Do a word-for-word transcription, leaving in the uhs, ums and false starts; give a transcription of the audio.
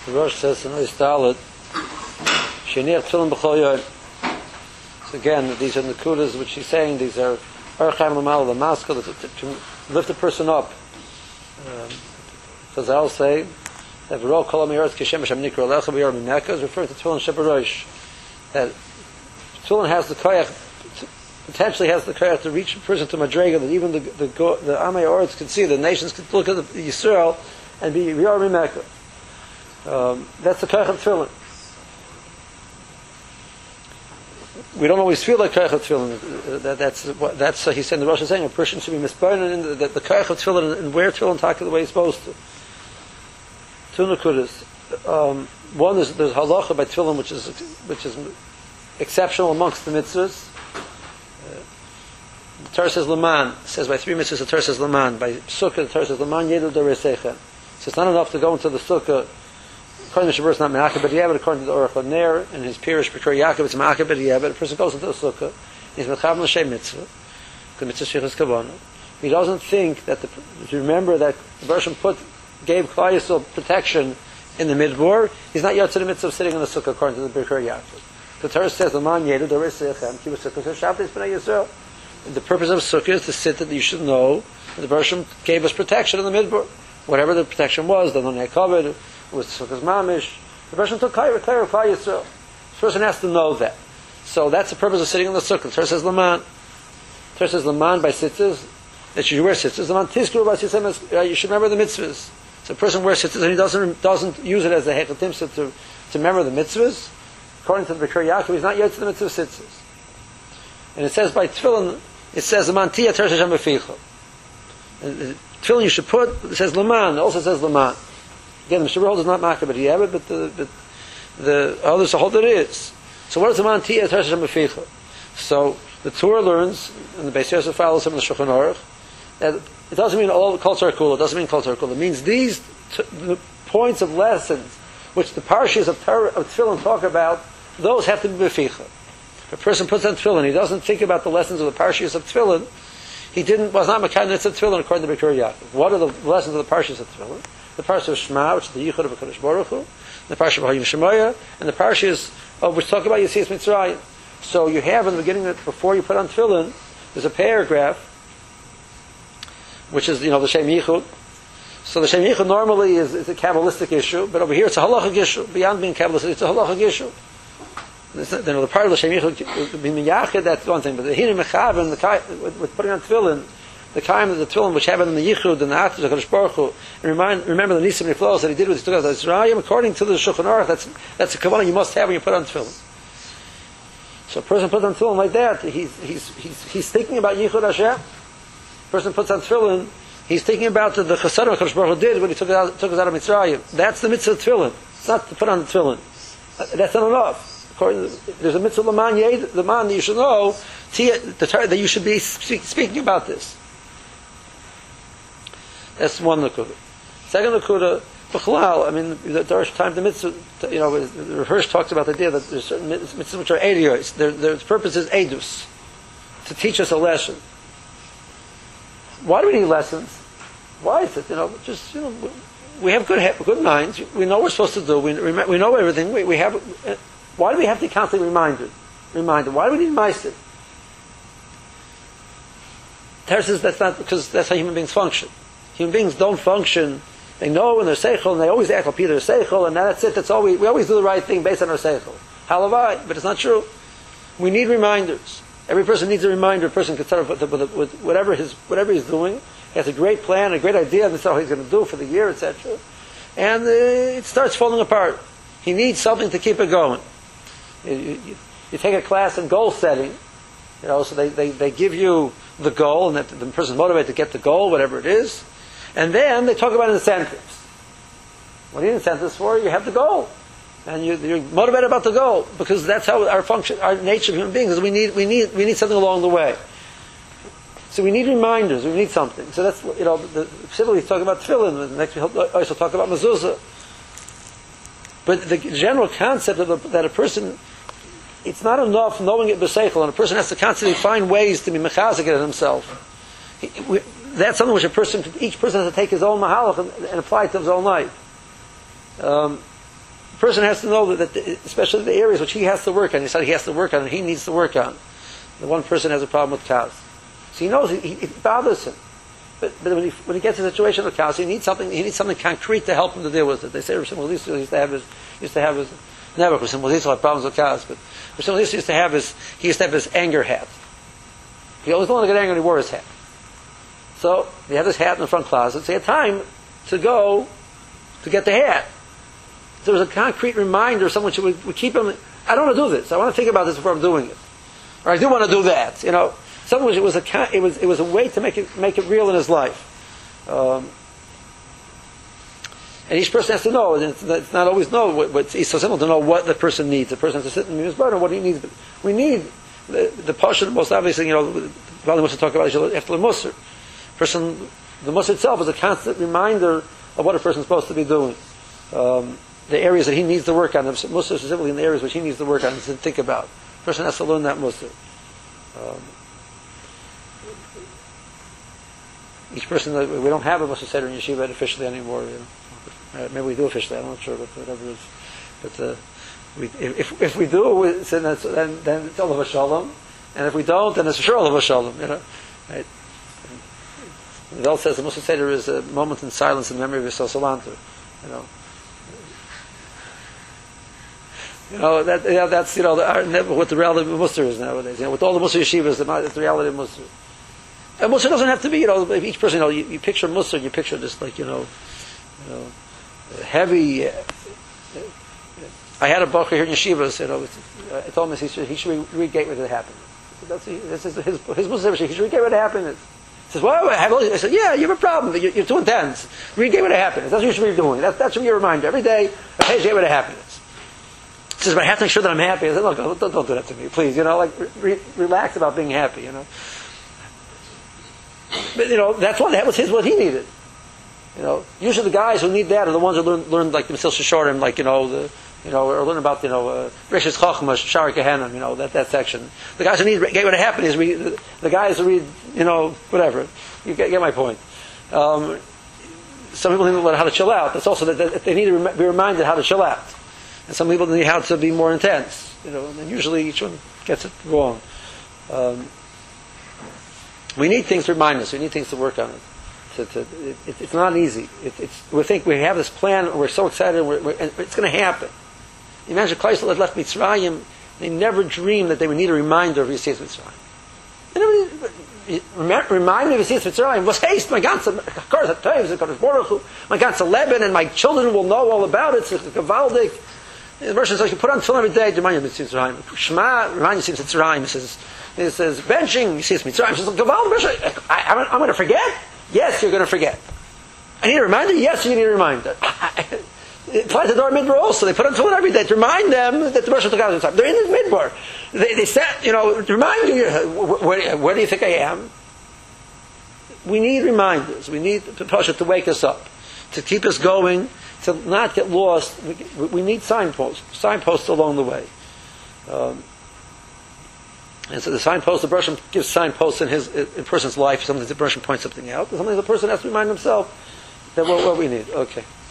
The Rosh says in Oisdalit, Sheniach Tefillin B'chol Yom. So again, these are Nakudas which he's saying, these are Archaim L'mal, the Maskal, to lift the person up. Um, so I'll say, that V'ro Kol HaMe'aretz Kishem Hashem Nikra Lecha B'yor Mineka is referring to Tefillin Shebarosh. That Tefillin has the koyach, potentially has the koyach to reach a person to Madrega, that even the the, the Amei Oretz can see, the nations can look at the Yisrael and be B'yor Mineka. Um, that's the koyach of Tefillin. We don't always feel like koyach of Tefillin. That, that's that's uh, he said in the Rosh is saying a person should be misburdened in the, the, the koyach of Tefillin and wear Tefillin taka the way he's supposed to. Two nakudas. Um, one is there's halacha by Tefillin, which is which is exceptional amongst the mitzvahs. Uh, the Torah says Laman says by three mitzvahs. The Torah says Laman by Sukkah. The Torah says Laman Yedu Deresecha. So it's not enough to go into the Sukkah. According to the Shabbos, not Me'akeh B'diavad. According to the Aruch LaNer and his Pirush B'Kor Yaakov, it's Me'akeh B'diavad. A person goes into the Sukkah. He's Mechav L'Shem Mitzvah. The Mitzvah Shechus Kavanah. He doesn't think that the, to remember that the Bershom put gave Klal Yisrael protection in the Midbar. He's not yet to the mitzvah of sitting in the Sukkah according to the B'Kor Yaakov. The Torah says, "L'man yedu d'reisechem ki b'sukkah shabbat b'nei Yisrael." The purpose of Sukkah is to sit that you should know that the Bershom gave us protection in the Midbar. Whatever the protection was, the non covered was Sukkah's mamish. The Bershom took care of Klal Yisrael. The person has to know that. So that's the purpose of sitting in the Sukkah. The Torah says, "L'man." The Torah says, "L'man" by sitters. That you wear sitters. L'man tizkuru by sitters. You should remember the mitzvahs. So a person wears sitters and he doesn't doesn't use it as a hechel timsa to to remember the mitzvahs. According to the B'Kor Yaakov, he's not yet to the mitzvah sitters. And it says by Tefillin, it says Laman Tia Torah Hashem B'Ficha. Tefillin you should put. It says Laman. It also says Laman. Again, the Mishnah is not Makar, but he have it. But the but the others hold that it is. So what is Laman Tia Torah Hashem B'Ficha? So the Torah learns, and the Beis Yosef follows him in the Shulchan Aruch, that it doesn't mean all culture cool. It doesn't mean culture cool. It means these t- the points of lessons, which the parshas of, ter- of Tefillin talk about, those have to be beficha. If a person puts on Tefillin, he doesn't think about the lessons of the parshas of Tefillin. He didn't was not mekanis of Tefillin according to B'Kor Yaakov. What are the lessons of the parshas of Tefillin? The parsha of Shema, which is the Yichud of HaKadosh Baruch Hu, the parsha of Hayim Shemoya, and the parshas of which talk about Yetzias Mitzrayim. So you have in the beginning, before you put on Tefillin, there's a paragraph which is, you know, the Shem Yichud. So the Shem Yichud normally is, is a Kabbalistic issue, but over here it's a halachic issue. Beyond being Kabbalistic, it's a halachic issue. Not, you know, the part of the Shem Yichud, being Miyachid, that's one thing, but the Hinim Mechav, the with, with putting on Tefillin, the Kaim of the Tefillin, which happened in the Yichud and the Atos of HaKadosh Baruch Hu, and remind, remember the Nisim Niflos that he did with he took out Israel, according to the Shulchan Aruch, that's, that's a kavanah you must have when you put on Tefillin. So a person puts on Tefillin like that, he's, he's, he's, he's thinking about Yichud Hashem. Person puts on Tefillin, he's thinking about the, the Chassadim HaKadosh Baruch Hu did when he took, it out, took us out of Mitzrayim. That's the mitzvah of Tefillin. It's not to put on the Tefillin. That's not enough. According to, there's a mitzvah Laman Yed, the man that you should know, that you should be speak, speaking about this. That's one nakuda. Second nakuda, B'chalal, I mean, the Darish time the mitzvah, you know, the Hirsch talks about the idea that there's certain mitzvahs which are ediyos. Their, their purpose is edus, to teach us a lesson. Why do we need lessons? Why is it? You know, just you know, we have good good minds. We know what we're supposed to do. We we know everything. We we have. Why do we have to constantly reminded? Reminded. Why do we need ma'aser? Terry says that's not because that's how human beings function. Human beings don't function. They know when they're seichel, and they always act like Peter seichel, and that's it. That's all we we always do the right thing based on our seichel. Halavai, but it's not true. We need reminders. Every person needs a reminder. A person can start with, with, with whatever his whatever he's doing. He has a great plan, a great idea, and that's how he's going to do for the year, et cetera. And uh, it starts falling apart. He needs something to keep it going. You, you, you take a class in goal setting, you know, so they, they, they give you the goal, and that the person's motivated to get the goal, whatever it is, and then they talk about incentives. What are the incentives for? You have the goal. And you, you're motivated about the goal because that's how our function, our nature of human beings is. We need, we need, we need something along the way. So we need reminders. We need something. So that's you know, the, specifically talking about tefillin. The next we'll also talk about mezuzah. But the general concept of the, that a person, it's not enough knowing it b'seichel, and a person has to constantly find ways to be mechazik at himself. He, we, that's something which a person, each person has to take his own mahalach and, and apply it to his own life. Um, The person has to know that, that, especially the areas which he has to work on, he said he has to work on and he needs to work on. The one person has a problem with cows. So he knows it, it bothers him. But, but when, he, when he gets in a situation with cows, he needs something. He needs something concrete to help him to deal with it. They say, well, he used to have his, used to have his, never, well, he used to have problems with cows, but he used to have his, he used to have his anger hat. He always wanted to get angry when he wore his hat. So he had his hat in the front closet. So he had time to go to get the hat. So there was a concrete reminder. Someone should would, would keep him. I don't want to do this. I want to think about this before I'm doing it, or I do want to do that. You know, someone was, it was a it was it was a way to make it make it real in his life. Um, and each person has to know. And it's, it's not always know. What, what, it's so simple to know what the person needs. The person has to sit and his brother what he needs. But we need the the portion. Most obviously, you know, the Bali wants to talk about is after the Musar. Person, the Musar itself is a constant reminder of what a person is supposed to be doing. Um, the areas that he needs to work on, the Musar specifically in the areas which he needs to work on and to think about. The person has to learn that Musar. Um, each person, we don't have a Musar Seder in Yeshiva officially anymore. You know. uh, maybe we do officially, I'm not sure, but whatever it is. But uh, we, if, if we do, we, then, that's, then, then it's Olav Shalom. And if we don't, then it's sure Olav Shalom. You know? Right? The Vel says the Musar Seder is a moment in silence in memory of Yisrael Salanter. You know. You know, that, yeah, that's, you know, the, our, what the reality of Musar is nowadays. You know, with all the Musar yeshivas, the, the reality of Musar. And Musar doesn't have to be, you know, each person, you know, you, you picture Musar, you picture just like, you know, you know, heavy. Uh, I had a bacher here in yeshivas, you know, I told him he should, he should read Gateway to Happiness. That's this is his, his Musar, he should read Gateway to Happiness. He says, well, I, have, I said, yeah, you have a problem, you're, you're too intense. Read Gateway to Happiness. That's what you should be doing. That, that's what your reminder. Every day, a page Gateway to Happiness. He says, but I have to make sure that I'm happy. I said, look, don't, don't do that to me, please. You know, like, re- relax about being happy, you know. But, you know, that's what, that was his, what he needed. You know, usually the guys who need that are the ones who learn, learn like, themselves Shishorim, like, you know, the, you know, or learn about, you know, uh, Rishis Chochmah, Shari Kehanim, you know, that, that section. The guys who need Gateway to Happiness, read, the, the guys who read, you know, whatever. You get, get my point. Um, some people need to learn how to chill out. That's also that, that they need to be reminded how to chill out. And some people need how to be more intense, you know, and usually each one gets it wrong. Um, we need things to remind us. We need things to work on it. To, to, it, it it's not easy. It, it's, we think we have this plan, and we're so excited, and, we're, we're, and it's going to happen. Imagine Klaisel had left Mitzrayim. They never dreamed that they would need a reminder of Yetzias Mitzrayim. They never, remind me of Yetzias Mitzrayim. Was haste, my ganze, of course, at times, my ganze Leben, and my children will know all about it. It's Gavaldik. The version says you put on tefillin every day to remind you of Mitzrayim. Shema, remind you of Mitzrayim. It says, it says benching. He says Mitzrayim. He says Gavaldik. I'm, I'm going to forget. Yes, you're going to forget. I need a reminder. Yes, you need a reminder. It applies to Dor Midbar also. They put on tefillin every day to remind them that the Rosh Hashanah. They're in the Midbar. They, they said, you know, to remind you. Where, where do you think I am? We need reminders. We need the Pasha to wake us up, to keep us going. To not get lost, we, we need signposts, signposts along the way. Um, and so the signpost, the Bershom gives signposts in his in a person's life. Sometimes the Bershom points something out. Sometimes the person has to remind himself that what, what we need. Okay.